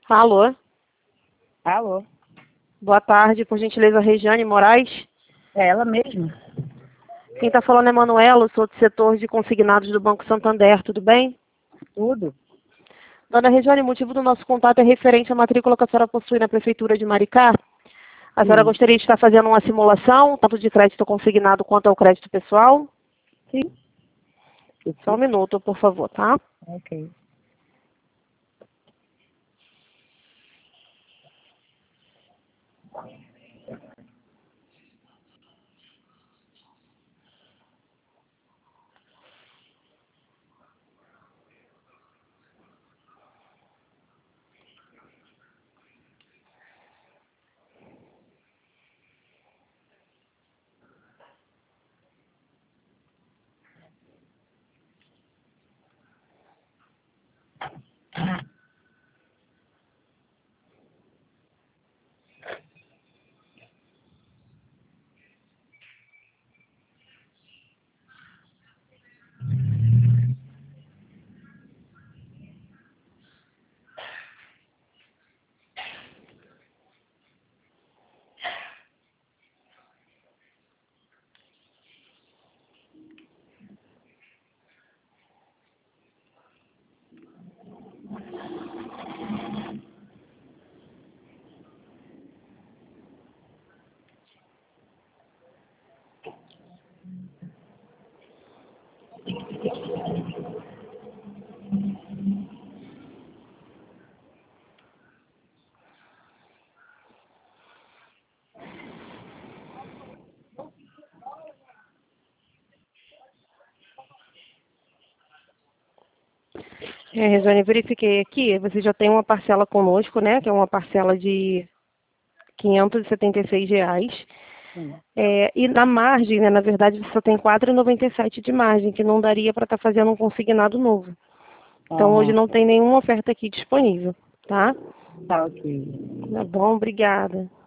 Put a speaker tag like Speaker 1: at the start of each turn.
Speaker 1: Alô?
Speaker 2: Alô?
Speaker 1: Boa tarde, por gentileza, Regiane Moraes.
Speaker 2: É ela mesma?
Speaker 1: Quem está falando é Manuela, sou do setor de consignados do Banco Santander, tudo bem?
Speaker 2: Tudo?
Speaker 1: Dona Regiane, o motivo do nosso contato é referente à matrícula que a senhora possui na Prefeitura de Maricá. A senhora
Speaker 2: Sim.
Speaker 1: gostaria de estar fazendo uma simulação, tanto de crédito consignado quanto ao crédito pessoal?
Speaker 2: Sim.
Speaker 1: Só um minuto, por favor, tá?
Speaker 2: Ok.
Speaker 1: Regiane, verifiquei aqui, você já tem uma parcela conosco, né? Que é uma parcela de R$ 576.
Speaker 2: Sim.
Speaker 1: E na margem, né, na verdade, você só tem R$ 4,97 de margem, que não daria para estar fazendo um consignado novo. Então, hoje
Speaker 2: Aham.
Speaker 1: não tem nenhuma oferta aqui disponível, tá?
Speaker 2: Tá, ok.
Speaker 1: Tá bom, obrigada.